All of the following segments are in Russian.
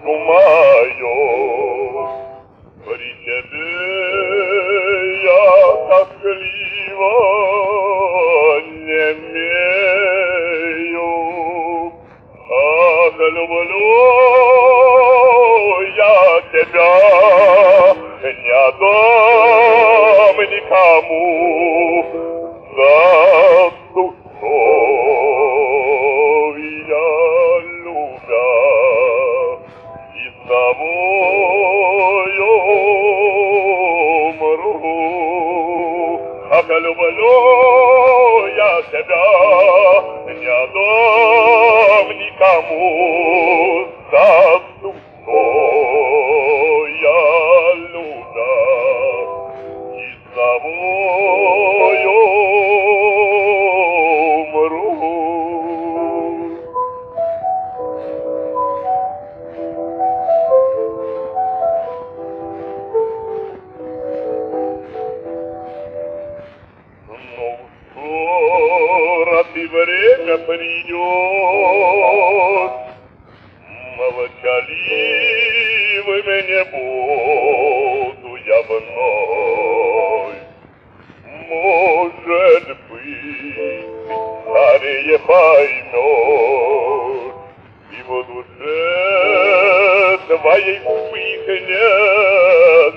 душу мою. При тебе я тоскливо немею, люблю я тебя, не отдам никому, за душой я любя, и с тобою умру. Люблю я тебя, не отдам никому, за душой я любя, и с тобою умру. И время придет, молчаливым не буду я вновь. Может быть, скорее поймешь, и в душе твоей вспыхнет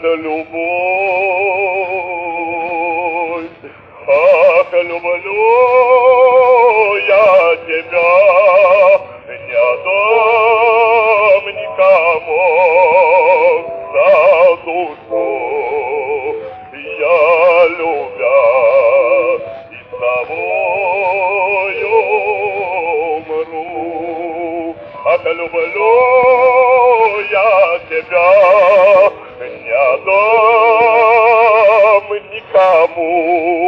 любовь. Люблю я тебя, не отдам никому, за душу я любя, и с тобою умру. Люблю я тебя, не отдам никому,